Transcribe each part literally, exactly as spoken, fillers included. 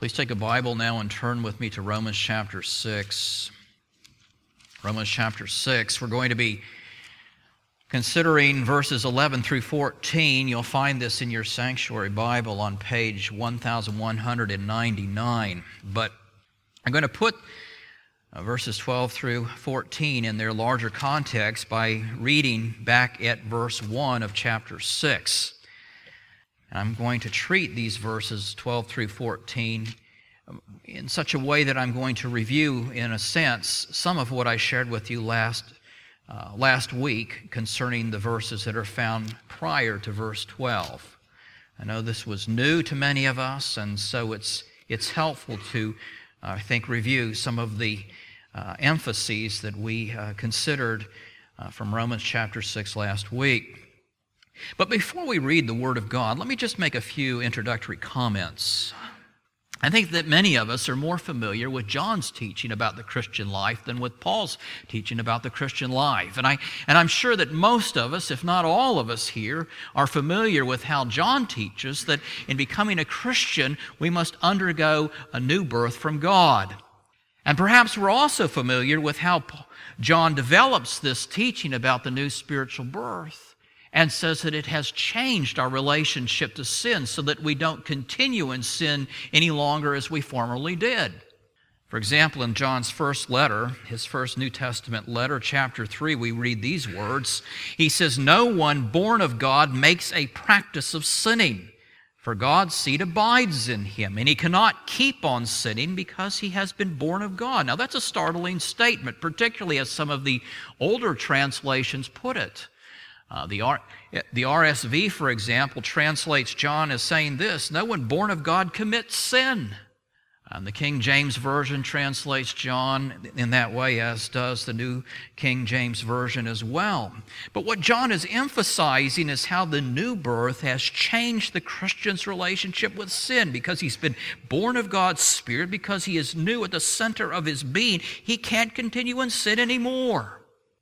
Please take a Bible now and turn with me to Romans chapter six. Romans chapter six. We're going to be considering verses eleven through fourteen. You'll find this in your sanctuary Bible on page one thousand one hundred ninety-nine. But I'm going to put uh, verses twelve through fourteen in their larger context by reading back at verse one of chapter six. I'm going to treat these verses twelve through fourteen in such a way that I'm going to review, in a sense, some of what I shared with you last uh, last week concerning the verses that are found prior to verse twelve. I know this was new to many of us, and so it's it's helpful to, uh, I think, review some of the uh, emphases that we uh, considered uh, from Romans chapter six last week. But before we read the Word of God, let me just make a few introductory comments. I think that many of us are more familiar with John's teaching about the Christian life than with Paul's teaching about the Christian life. And, I, and I'm sure that most of us, if not all of us here, are familiar with how John teaches that in becoming a Christian, we must undergo a new birth from God. And perhaps we're also familiar with how John develops this teaching about the new spiritual birth and says that it has changed our relationship to sin so that we don't continue in sin any longer as we formerly did. For example, in John's first letter, his first New Testament letter, chapter three, we read these words. He says, "No one born of God makes a practice of sinning, for God's seed abides in him, and he cannot keep on sinning because he has been born of God." Now, that's a startling statement, particularly as some of the older translations put it. Uh, the, R, the R S V, for example, translates John as saying this: "No one born of God commits sin." And the King James Version translates John in that way, as does the New King James Version as well. But what John is emphasizing is how the new birth has changed the Christian's relationship with sin. Because he's been born of God's Spirit, because he is new at the center of his being, he can't continue in sin anymore.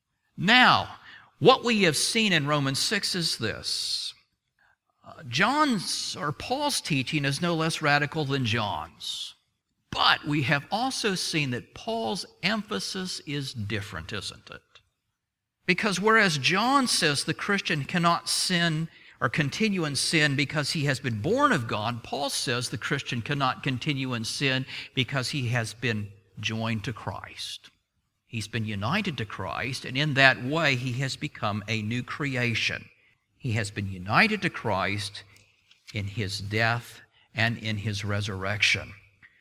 Now, what we have seen in Romans six is this. Uh, John's, or Paul's teaching is no less radical than John's. But we have also seen that Paul's emphasis is different, isn't it? Because whereas John says the Christian cannot sin or continue in sin because he has been born of God, Paul says the Christian cannot continue in sin because he has been joined to Christ. He's been united to Christ, and in that way he has become a new creation. He has been united to Christ in his death and in his resurrection.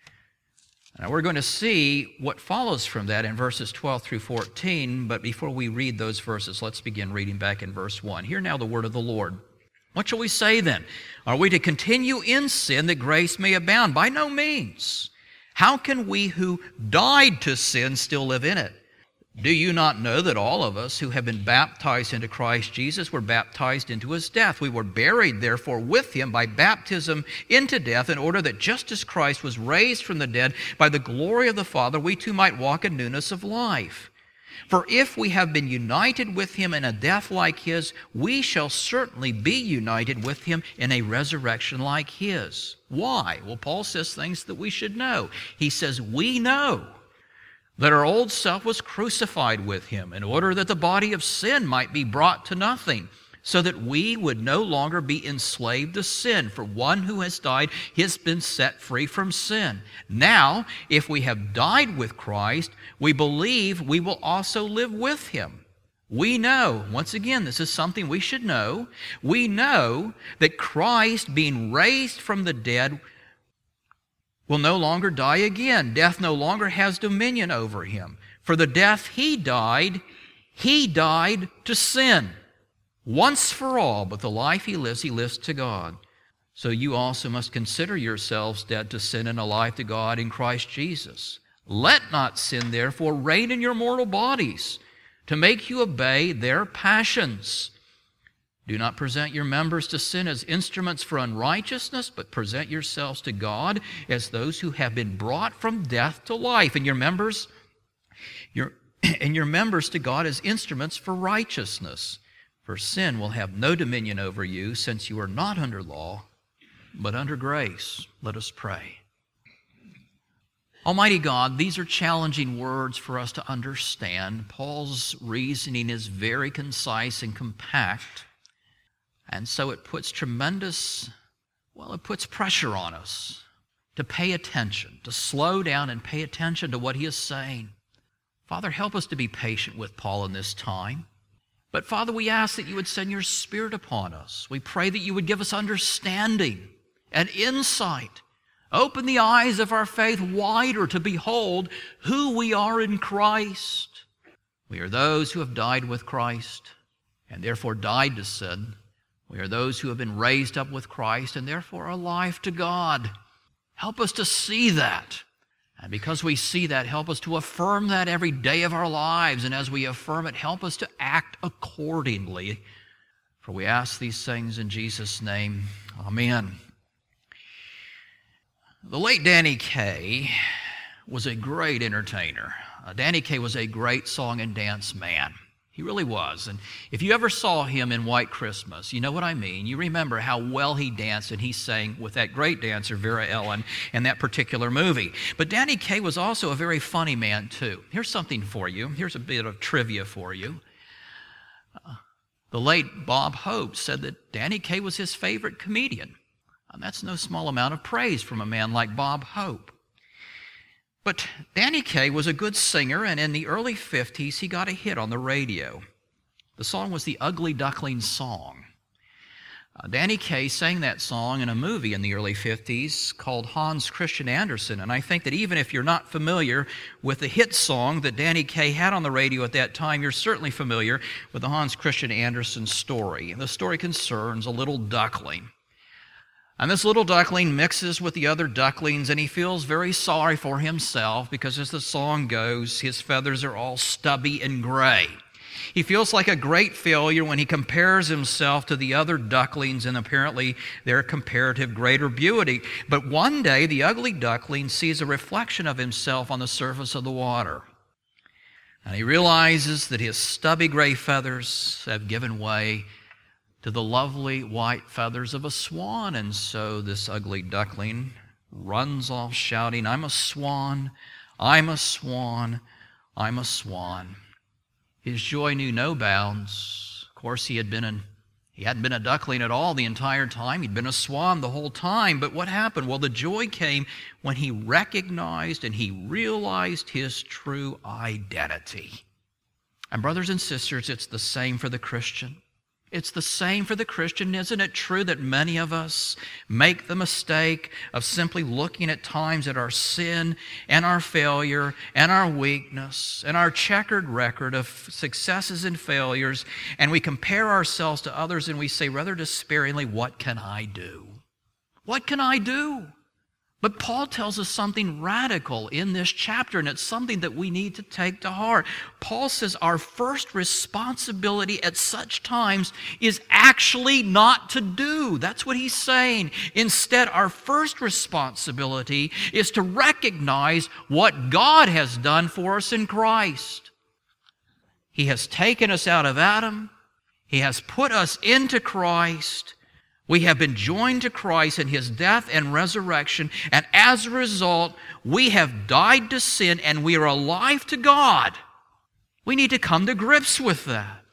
Now we're going to see what follows from that in verses twelve through fourteen, but before we read those verses, let's begin reading back in verse one. Hear now the word of the Lord. "What shall we say then? Are we to continue in sin that grace may abound? By no means. How can we who died to sin still live in it? Do you not know that all of us who have been baptized into Christ Jesus were baptized into his death? We were buried, therefore, with him by baptism into death, in order that just as Christ was raised from the dead by the glory of the Father, we too might walk in newness of life. For if we have been united with him in a death like his, we shall certainly be united with him in a resurrection like his." Why? Well, Paul says things that we should know. He says, we know that our old self was crucified with him in order that the body of sin might be brought to nothing, so that we would no longer be enslaved to sin. For one who has died has been set free from sin. Now, if we have died with Christ, we believe we will also live with him. We know, once again, this is something we should know, we know that Christ, being raised from the dead, will no longer die again. Death no longer has dominion over him. For the death he died, he died to sin once for all, but the life he lives, he lives to God. So you also must consider yourselves dead to sin and alive to God in Christ Jesus. Let not sin, therefore, reign in your mortal bodies, to make you obey their passions. Do not present your members to sin as instruments for unrighteousness, but present yourselves to God as those who have been brought from death to life, and your members, your, and your members to God as instruments for righteousness. For sin will have no dominion over you, since you are not under law, but under grace. Let us pray. Almighty God, these are challenging words for us to understand. Paul's reasoning is very concise and compact, and so it puts tremendous, well, it puts pressure on us to pay attention, to slow down and pay attention to what he is saying. Father, help us to be patient with Paul in this time. But Father, we ask that you would send your Spirit upon us. We pray that you would give us understanding and insight. Open the eyes of our faith wider to behold who we are in Christ. We are those who have died with Christ and therefore died to sin. We are those who have been raised up with Christ and therefore are alive to God. Help us to see that. And because we see that, help us to affirm that every day of our lives. And as we affirm it, help us to act accordingly. For we ask these things in Jesus' name. Amen. The late Danny Kaye was a great entertainer. Uh, Danny Kaye was a great song and dance man. He really was. And if you ever saw him in White Christmas, you know what I mean. You remember how well he danced and he sang with that great dancer, Vera Ellen, in that particular movie. But Danny Kaye was also a very funny man, too. Here's something for you. Here's a bit of trivia for you. Uh, the late Bob Hope said that Danny Kaye was his favorite comedian. And that's no small amount of praise from a man like Bob Hope. But Danny Kaye was a good singer, and in the early fifties, he got a hit on the radio. The song was the Ugly Duckling Song. Uh, Danny Kaye sang that song in a movie in the early fifties called Hans Christian Andersen, and I think that even if you're not familiar with the hit song that Danny Kaye had on the radio at that time, you're certainly familiar with the Hans Christian Andersen story. The story concerns a little duckling. And this little duckling mixes with the other ducklings, and he feels very sorry for himself because, as the song goes, his feathers are all stubby and gray. He feels like a great failure when he compares himself to the other ducklings and apparently their comparative greater beauty. But one day, the ugly duckling sees a reflection of himself on the surface of the water. And he realizes that his stubby gray feathers have given way to the lovely white feathers of a swan. And so this ugly duckling runs off shouting, "I'm a swan, I'm a swan, I'm a swan." His joy knew no bounds. Of course, he had been an, he hadn't been a duckling at all the entire time. He'd been a swan the whole time. But what happened? Well, the joy came when he recognized and he realized his true identity. And brothers and sisters, it's the same for the Christian. It's the same for the Christian. Isn't it true that many of us make the mistake of simply looking at times at our sin and our failure and our weakness and our checkered record of successes and failures, and we compare ourselves to others and we say rather despairingly, "What can I do? What can I do?" But Paul tells us something radical in this chapter, and it's something that we need to take to heart. Paul says our first responsibility at such times is actually not to do. That's what he's saying. Instead, our first responsibility is to recognize what God has done for us in Christ. He has taken us out of Adam. He has put us into Christ. We have been joined to Christ in His death and resurrection, and as a result, we have died to sin and we are alive to God. We need to come to grips with that.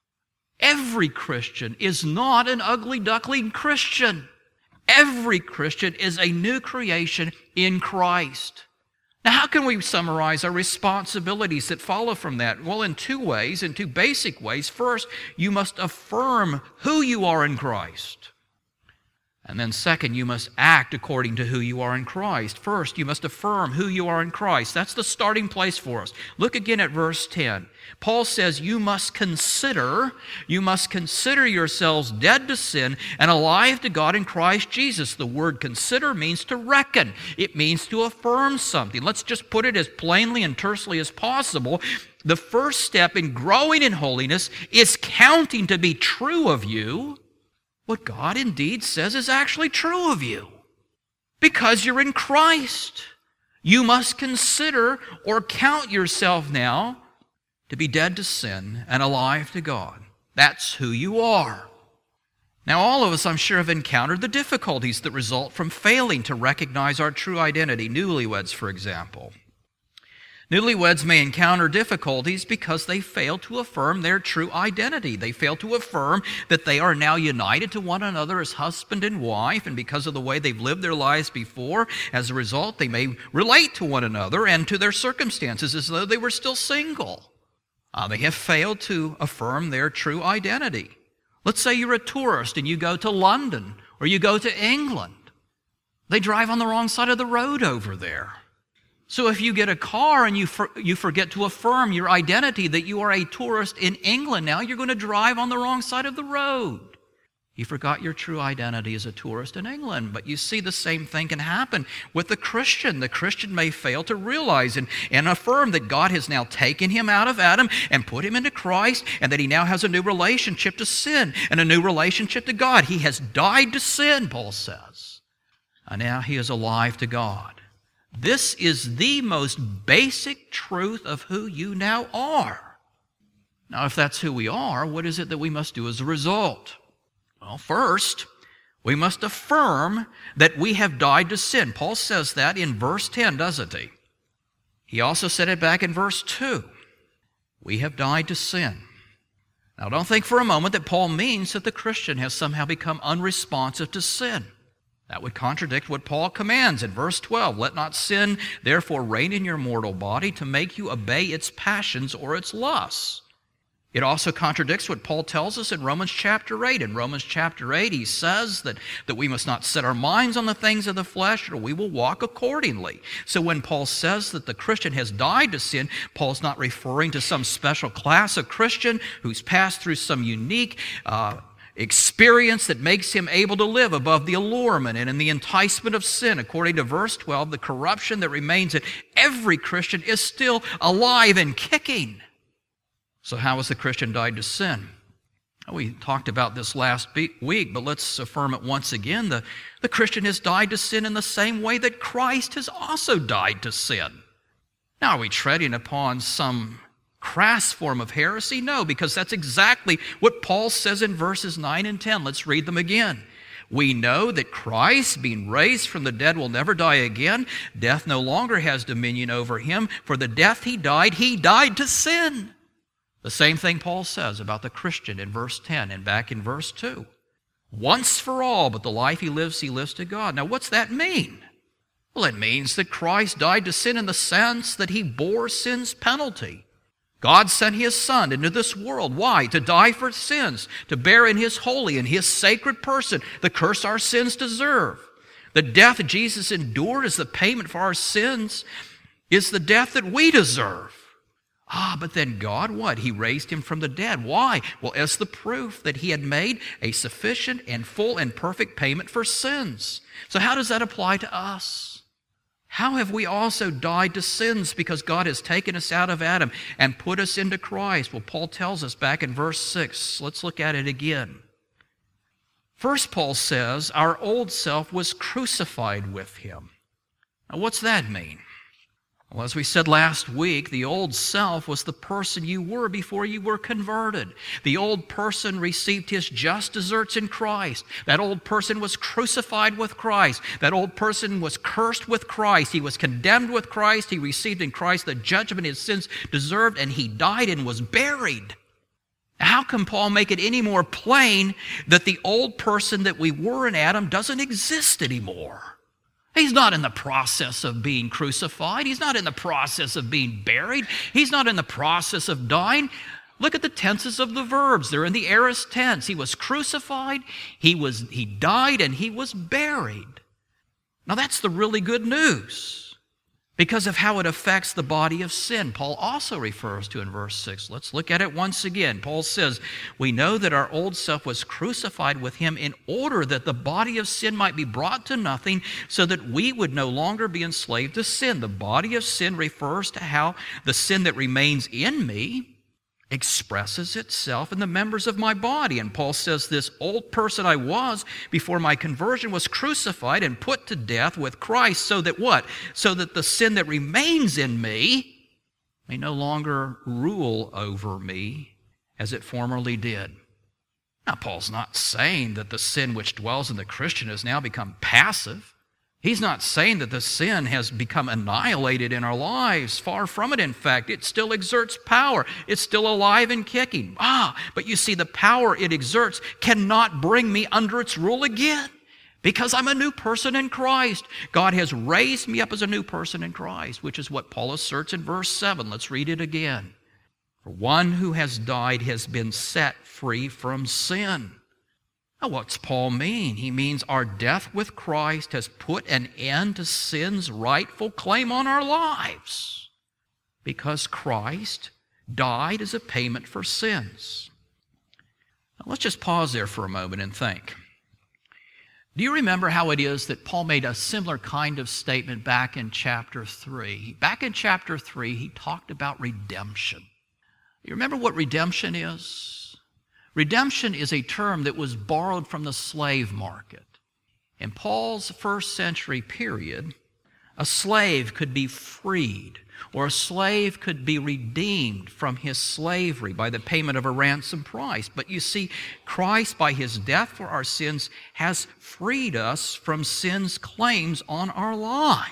Every Christian is not an ugly duckling Christian. Every Christian is a new creation in Christ. Now, how can we summarize our responsibilities that follow from that? Well, in two ways, in two basic ways. First, you must affirm who you are in Christ. And then second, you must act according to who you are in Christ. First, you must affirm who you are in Christ. That's the starting place for us. Look again at verse ten. Paul says you must consider, you must consider yourselves dead to sin and alive to God in Christ Jesus. The word consider means to reckon. It means to affirm something. Let's just put it as plainly and tersely as possible. The first step in growing in holiness is counting to be true of you what God indeed says is actually true of you. Because you're in Christ, you must consider or count yourself now to be dead to sin and alive to God. That's who you are. Now, all of us, I'm sure, have encountered the difficulties that result from failing to recognize our true identity. Newlyweds, for example. Newlyweds may encounter difficulties because they fail to affirm their true identity. They fail to affirm that they are now united to one another as husband and wife, and because of the way they've lived their lives before, as a result, they may relate to one another and to their circumstances as though they were still single. Uh, they have failed to affirm their true identity. Let's say you're a tourist and you go to London or you go to England. They drive on the wrong side of the road over there. So if you get a car and you for, you forget to affirm your identity that you are a tourist in England, now you're going to drive on the wrong side of the road. You forgot your true identity as a tourist in England. But you see, the same thing can happen with the Christian. The Christian may fail to realize and, and affirm that God has now taken him out of Adam and put him into Christ, and that he now has a new relationship to sin and a new relationship to God. He has died to sin, Paul says, and now he is alive to God. This is the most basic truth of who you now are. Now, if that's who we are, what is it that we must do as a result? Well, first, we must affirm that we have died to sin. Paul says that in verse ten, doesn't he? He also said it back in verse two. We have died to sin. Now, don't think for a moment that Paul means that the Christian has somehow become unresponsive to sin. That would contradict what Paul commands in verse twelve. Let not sin therefore reign in your mortal body to make you obey its passions or its lusts. It also contradicts what Paul tells us in Romans chapter eight. In Romans chapter eight, he says that, that we must not set our minds on the things of the flesh, or we will walk accordingly. So when Paul says that the Christian has died to sin, Paul's not referring to some special class of Christian who's passed through some unique uh, experience that makes him able to live above the allurement and in the enticement of sin. According to verse twelve, the corruption that remains in every Christian is still alive and kicking. So how has the Christian died to sin? We talked about this last week, but let's affirm it once again. The, the Christian has died to sin in the same way that Christ has also died to sin. Now, are we treading upon some crass form of heresy? No, because that's exactly what Paul says in verses nine and ten. Let's read them again. We know that Christ, being raised from the dead, will never die again. Death no longer has dominion over him. For the death he died, he died to sin. The same thing Paul says about the Christian in verse ten and back in verse two. Once for all, but the life he lives, he lives to God. Now, what's that mean? Well, it means that Christ died to sin in the sense that he bore sin's penalty. God sent his Son into this world. Why? To die for sins, to bear in his holy and his sacred person the curse our sins deserve. The death Jesus endured as the payment for our sins is the death that we deserve. Ah, but then God, what? He raised him from the dead. Why? Well, as the proof that he had made a sufficient and full and perfect payment for sins. So how does that apply to us? How have we also died to sins because God has taken us out of Adam and put us into Christ? Well, Paul tells us back in verse six. Let's look at it again. First, Paul says, our old self was crucified with him. Now, what's that mean? Well, as we said last week, the old self was the person you were before you were converted. The old person received his just deserts in Christ. That old person was crucified with Christ. That old person was cursed with Christ. He was condemned with Christ. He received in Christ the judgment his sins deserved, and he died and was buried. How can Paul make it any more plain that the old person that we were in Adam doesn't exist anymore? He's not in the process of being crucified. He's not in the process of being buried. He's not in the process of dying. Look at the tenses of the verbs. They're in the aorist tense. He was crucified, he was he died, and he was buried. Now that's the really good news because of how it affects the body of sin. Paul also refers to in verse six. Let's look at it once again. Paul says, we know that our old self was crucified with him in order that the body of sin might be brought to nothing so that we would no longer be enslaved to sin. The body of sin refers to how the sin that remains in me expresses itself in the members of my body. And Paul says this old person I was before my conversion was crucified and put to death with Christ so that what? So that the sin that remains in me may no longer rule over me as it formerly did. Now, Paul's not saying that the sin which dwells in the Christian has now become passive. He's not saying that the sin has become annihilated in our lives. Far from it, in fact. It still exerts power. It's still alive and kicking. Ah, but you see, the power it exerts cannot bring me under its rule again, because I'm a new person in Christ. God has raised me up as a new person in Christ, which is what Paul asserts in verse seven. Let's read it again. For one who has died has been set free from sin. Now, what's Paul mean? He means our death with Christ has put an end to sin's rightful claim on our lives, because Christ died as a payment for sins. Now, let's just pause there for a moment and think. Do you remember how it is that Paul made a similar kind of statement back in chapter three? Back in chapter three, he talked about redemption. You remember what redemption is? Redemption is a term that was borrowed from the slave market. In Paul's first century period, a slave could be freed, or a slave could be redeemed from his slavery by the payment of a ransom price. But you see, Christ, by his death for our sins, has freed us from sin's claims on our lives.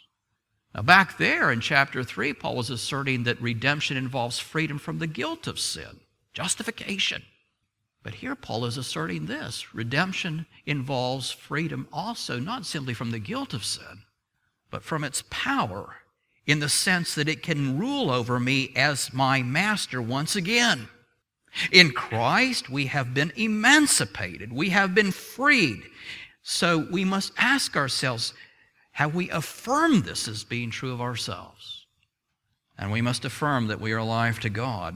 Now, back there in chapter three, Paul was asserting that redemption involves freedom from the guilt of sin, justification. But here Paul is asserting this. Redemption involves freedom also, not simply from the guilt of sin, but from its power, in the sense that it can rule over me as my master once again. In Christ, we have been emancipated. We have been freed. So we must ask ourselves, have we affirmed this as being true of ourselves? And we must affirm that we are alive to God.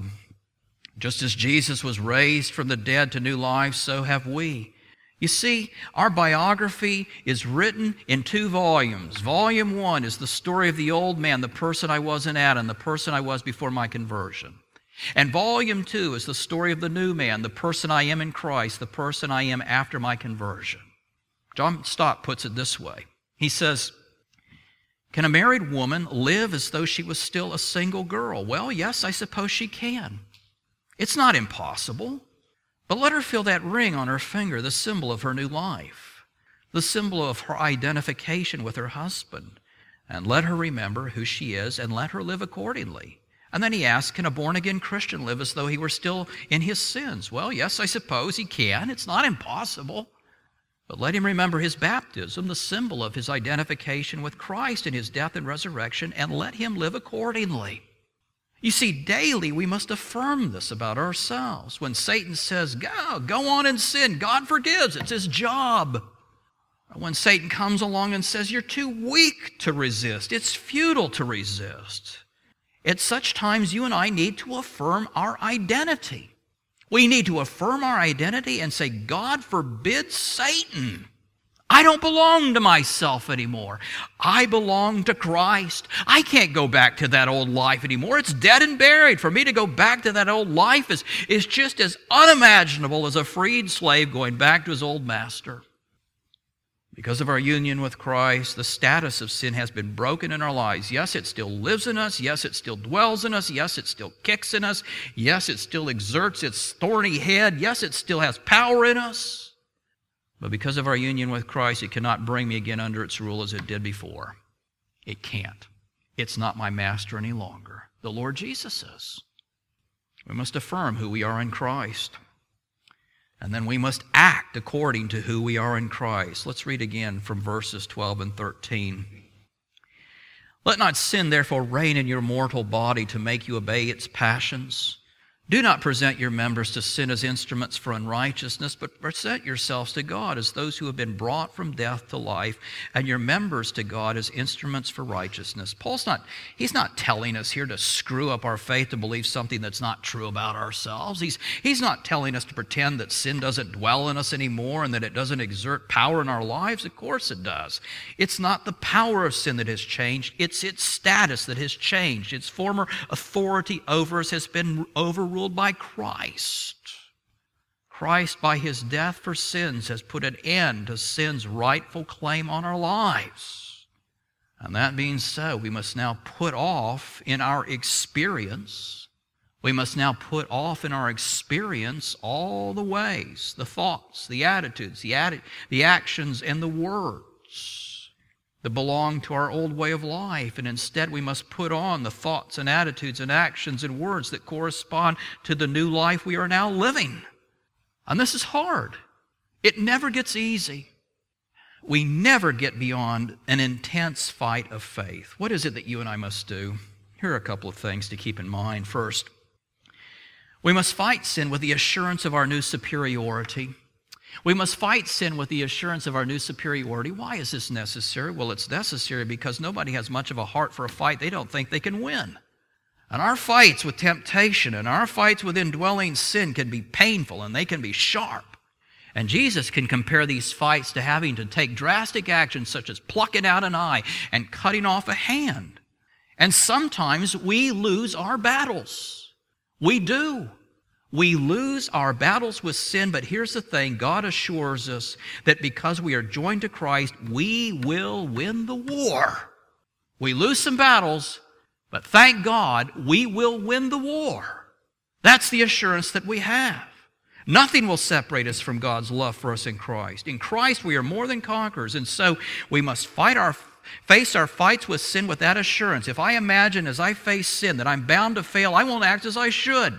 Just as Jesus was raised from the dead to new life, so have we. You see, our biography is written in two volumes. Volume one is the story of the old man, the person I was in Adam, the person I was before my conversion. And volume two is the story of the new man, the person I am in Christ, the person I am after my conversion. John Stott puts it this way. He says, can a married woman live as though she was still a single girl? Well, yes, I suppose she can. It's not impossible, but let her feel that ring on her finger, the symbol of her new life, the symbol of her identification with her husband, and let her remember who she is and let her live accordingly. And then he asks, can a born-again Christian live as though he were still in his sins? Well, yes, I suppose he can. It's not impossible. But let him remember his baptism, the symbol of his identification with Christ in his death and resurrection, and let him live accordingly. You see, daily we must affirm this about ourselves. When Satan says, go, go on and sin, God forgives. It's his job. When Satan comes along and says, you're too weak to resist, it's futile to resist. At such times, you and I need to affirm our identity. We need to affirm our identity and say, God forbid Satan. I don't belong to myself anymore. I belong to Christ. I can't go back to that old life anymore. It's dead and buried. For me to go back to that old life is, is just as unimaginable as a freed slave going back to his old master. Because of our union with Christ, the status of sin has been broken in our lives. Yes, it still lives in us. Yes, it still dwells in us. Yes, it still kicks in us. Yes, it still exerts its thorny head. Yes, it still has power in us. But because of our union with Christ, it cannot bring me again under its rule as it did before. It can't. It's not my master any longer. The Lord Jesus is. We must affirm who we are in Christ. And then we must act according to who we are in Christ. Let's read again from verses twelve and thirteen. Let not sin therefore reign in your mortal body to make you obey its passions. Do not present your members to sin as instruments for unrighteousness, but present yourselves to God as those who have been brought from death to life, and your members to God as instruments for righteousness. Paul's not, he's not telling us here to screw up our faith to believe something that's not true about ourselves. He's, he's not telling us to pretend that sin doesn't dwell in us anymore and that it doesn't exert power in our lives. Of course it does. It's not the power of sin that has changed. It's its status that has changed. Its former authority over us has been overruled by Christ. Christ, by his death for sins, has put an end to sin's rightful claim on our lives. And that being so, we must now put off in our experience We must now put off in our experience all the ways, the thoughts, the attitudes, the, atti- the actions, and the words that belong to our old way of life. And instead we must put on the thoughts and attitudes and actions and words that correspond to the new life we are now living. And this is hard. It never gets easy. We never get beyond an intense fight of faith. What is it that you and I must do? Here are a couple of things to keep in mind. First, we must fight sin with the assurance of our new superiority. We must fight sin with the assurance of our new superiority. Why is this necessary? Well, it's necessary because nobody has much of a heart for a fight they don't think they can win. And our fights with temptation and our fights with indwelling sin can be painful and they can be sharp. And Jesus can compare these fights to having to take drastic actions such as plucking out an eye and cutting off a hand. And sometimes we lose our battles. We do. We lose our battles with sin, but here's the thing. God assures us that because we are joined to Christ, we will win the war. We lose some battles, but thank God we will win the war. That's the assurance that we have. Nothing will separate us from God's love for us in Christ. In Christ we are more than conquerors, and so we must fight our face our fights with sin with that assurance. If I imagine as I face sin that I'm bound to fail, I won't act as I should.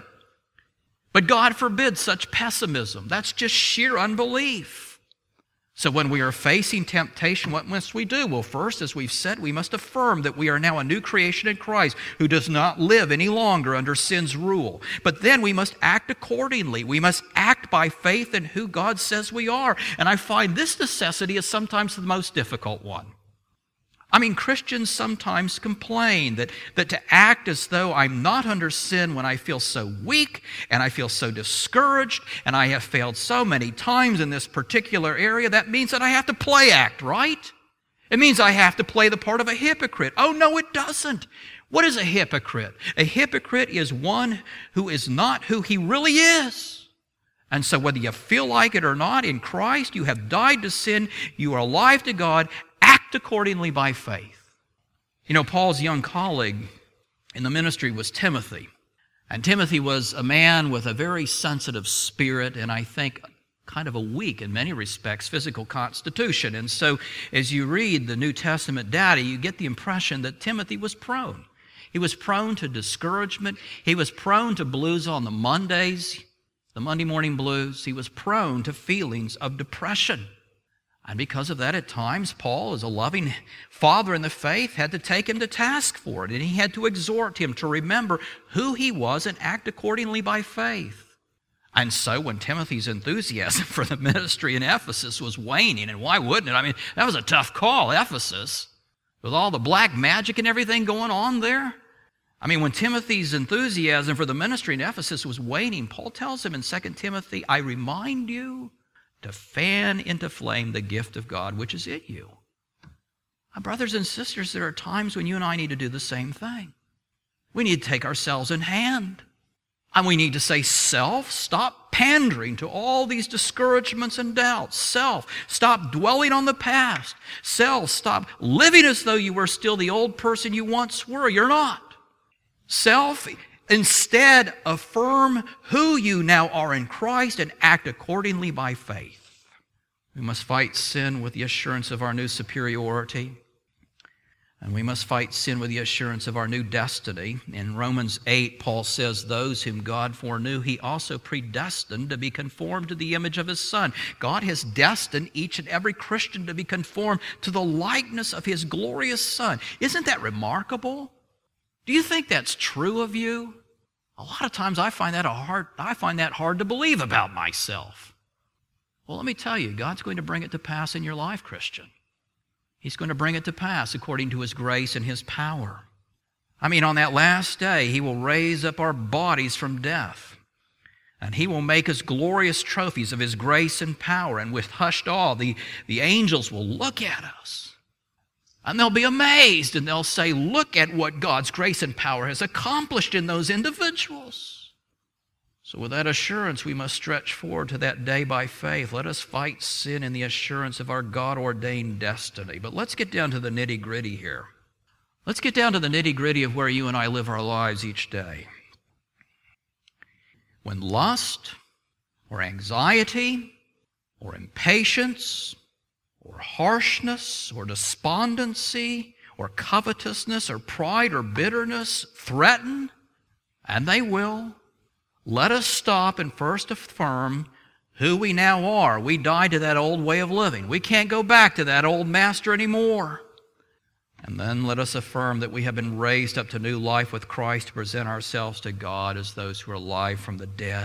But God forbids such pessimism. That's just sheer unbelief. So when we are facing temptation, what must we do? Well, first, as we've said, we must affirm that we are now a new creation in Christ who does not live any longer under sin's rule. But then we must act accordingly. We must act by faith in who God says we are. And I find this necessity is sometimes the most difficult one. I mean, Christians sometimes complain that, that to act as though I'm not under sin when I feel so weak and I feel so discouraged and I have failed so many times in this particular area, that means that I have to play act, right? It means I have to play the part of a hypocrite. Oh, no, it doesn't. What is a hypocrite? A hypocrite is one who is not who he really is. And so whether you feel like it or not, in Christ, you have died to sin, you are alive to God, act accordingly by faith. You know, Paul's young colleague in the ministry was Timothy. And Timothy was a man with a very sensitive spirit and I think kind of a weak, in many respects, physical constitution. And so as you read the New Testament data, you get the impression that Timothy was prone. He was prone to discouragement. He was prone to blues on the Mondays, the Monday morning blues. He was prone to feelings of depression. And because of that, at times, Paul, as a loving father in the faith, had to take him to task for it. And he had to exhort him to remember who he was and act accordingly by faith. And so when Timothy's enthusiasm for the ministry in Ephesus was waning, and why wouldn't it? I mean, that was a tough call, Ephesus, with all the black magic and everything going on there. I mean, when Timothy's enthusiasm for the ministry in Ephesus was waning, Paul tells him in Second Timothy, I remind you to fan into flame the gift of God which is in you. My brothers and sisters, there are times when you and I need to do the same thing. We need to take ourselves in hand. And we need to say, self, stop pandering to all these discouragements and doubts. Self, stop dwelling on the past. Self, stop living as though you were still the old person you once were. You're not. Self, instead, affirm who you now are in Christ and act accordingly by faith. We must fight sin with the assurance of our new superiority. And we must fight sin with the assurance of our new destiny. In Romans eight, Paul says, those whom God foreknew, he also predestined to be conformed to the image of his Son. God has destined each and every Christian to be conformed to the likeness of his glorious Son. Isn't that remarkable? Do you think that's true of you? A lot of times I find that a hard, I find that hard to believe about myself. Well, let me tell you, God's going to bring it to pass in your life, Christian. He's going to bring it to pass according to his grace and his power. I mean, on that last day, he will raise up our bodies from death. And he will make us glorious trophies of his grace and power. And with hushed awe, the, the angels will look at us. And they'll be amazed and they'll say, look at what God's grace and power has accomplished in those individuals. So with that assurance, we must stretch forward to that day by faith. Let us fight sin in the assurance of our God-ordained destiny. But let's get down to the nitty-gritty here. Let's get down to the nitty-gritty of where you and I live our lives each day. when lust or anxiety or impatience or harshness or despondency or covetousness or pride or bitterness threaten, and they will, let us stop and first affirm who we now are. We died to that old way of living. We can't go back to that old master anymore. And then let us affirm that we have been raised up to new life with Christ to present ourselves to God as those who are alive from the dead.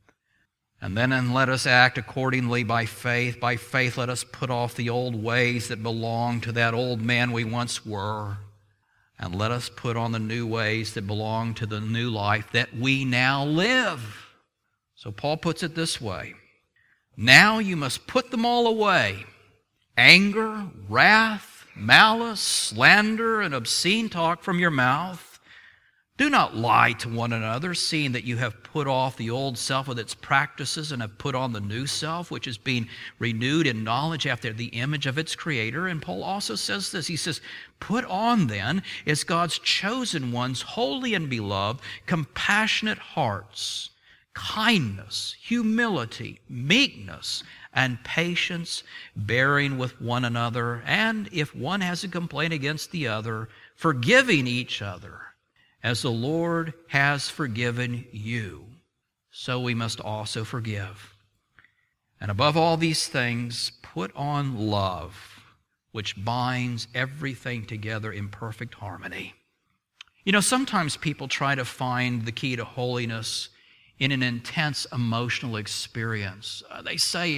And then and let us act accordingly by faith. By faith let us put off the old ways that belong to that old man we once were. And let us put on the new ways that belong to the new life that we now live. So Paul puts it this way. Now you must put them all away. Anger, wrath, malice, slander, and obscene talk from your mouth. Do not lie to one another, seeing that you have put off the old self with its practices and have put on the new self, which is being renewed in knowledge after the image of its creator. And Paul also says this. He says, put on then, as God's chosen ones, holy and beloved, compassionate hearts, kindness, humility, meekness, and patience, bearing with one another, and if one has a complaint against the other, forgiving each other. As the Lord has forgiven you, so we must also forgive. And above all these things, put on love, which binds everything together in perfect harmony. You know, sometimes people try to find the key to holiness in an intense emotional experience. Uh, they say,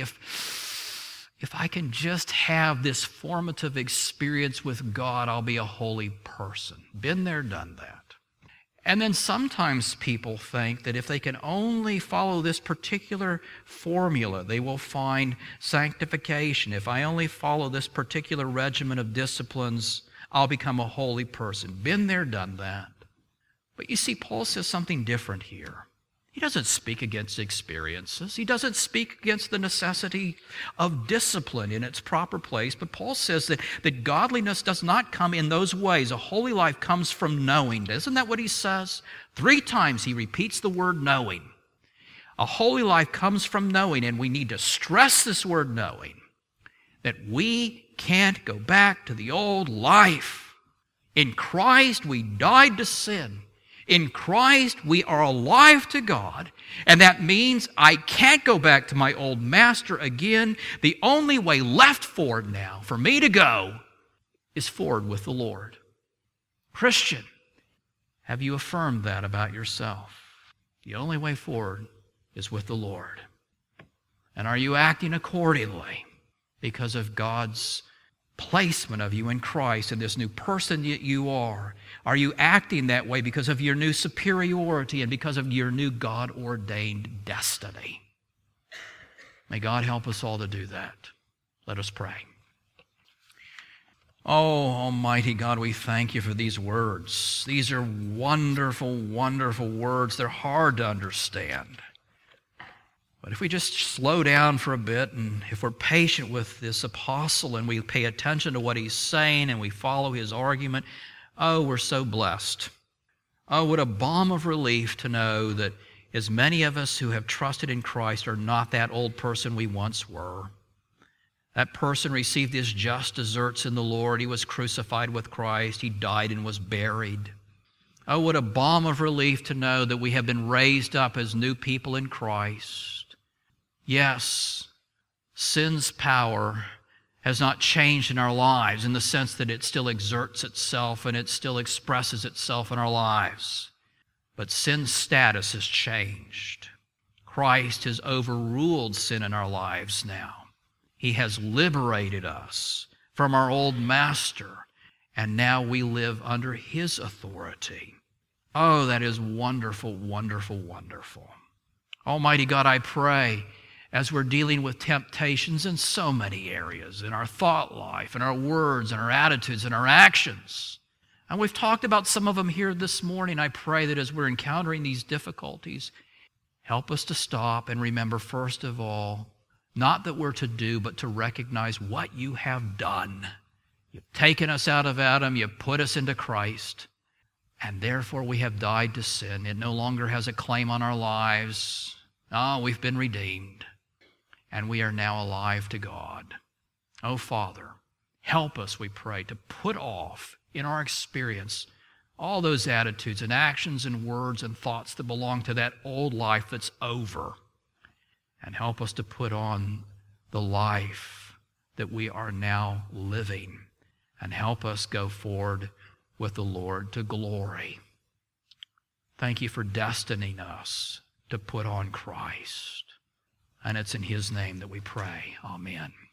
if, if I can just have this formative experience with God, I'll be a holy person. Been there, done that. And then sometimes people think that if they can only follow this particular formula, they will find sanctification. If I only follow this particular regimen of disciplines, I'll become a holy person. Been there, done that. But you see, Paul says something different here. He doesn't speak against experiences. He doesn't speak against the necessity of discipline in its proper place. But Paul says that, that godliness does not come in those ways. A holy life comes from knowing. Isn't that what he says? Three times he repeats the word knowing. A holy life comes from knowing, and we need to stress this word knowing, that we can't go back to the old life. In Christ we died to sin. In Christ, we are alive to God, and that means I can't go back to my old master again. The only way left forward now for me to go is forward with the Lord. Christian, have you affirmed that about yourself? The only way forward is with the Lord. And are you acting accordingly because of God's placement of you in Christ and this new person that you are? Are you acting that way because of your new superiority and because of your new God-ordained destiny? May God help us all to do that. Let us pray. Oh, Almighty God, we thank you for these words. These are wonderful, wonderful words. They're hard to understand. But if we just slow down for a bit, and if we're patient with this apostle and we pay attention to what he's saying and we follow his argument, oh, we're so blessed. Oh, what a balm of relief to know that as many of us who have trusted in Christ are not that old person we once were. That person received his just deserts in the Lord. He was crucified with Christ. He died and was buried. Oh, what a balm of relief to know that we have been raised up as new people in Christ. Yes, sin's power has not changed in our lives in the sense that it still exerts itself and it still expresses itself in our lives. But sin's status has changed. Christ has overruled sin in our lives now. He has liberated us from our old master, and now we live under his authority. Oh, that is wonderful, wonderful, wonderful. Almighty God, I pray, as we're dealing with temptations in so many areas, in our thought life, in our words, in our attitudes, in our actions. And we've talked about some of them here this morning. I pray that as we're encountering these difficulties, help us to stop and remember, first of all, not that we're to do, but to recognize what you have done. You've taken us out of Adam, you've put us into Christ, And therefore we have died to sin. It no longer has a claim on our lives. Ah, we've been redeemed. And we are now alive to God. Oh, Father, help us, we pray, to put off in our experience all those attitudes and actions and words and thoughts that belong to that old life that's over. And help us to put on the life that we are now living. And help us go forward with the Lord to glory. Thank you for destining us to put on Christ. And it's in His name that we pray. Amen.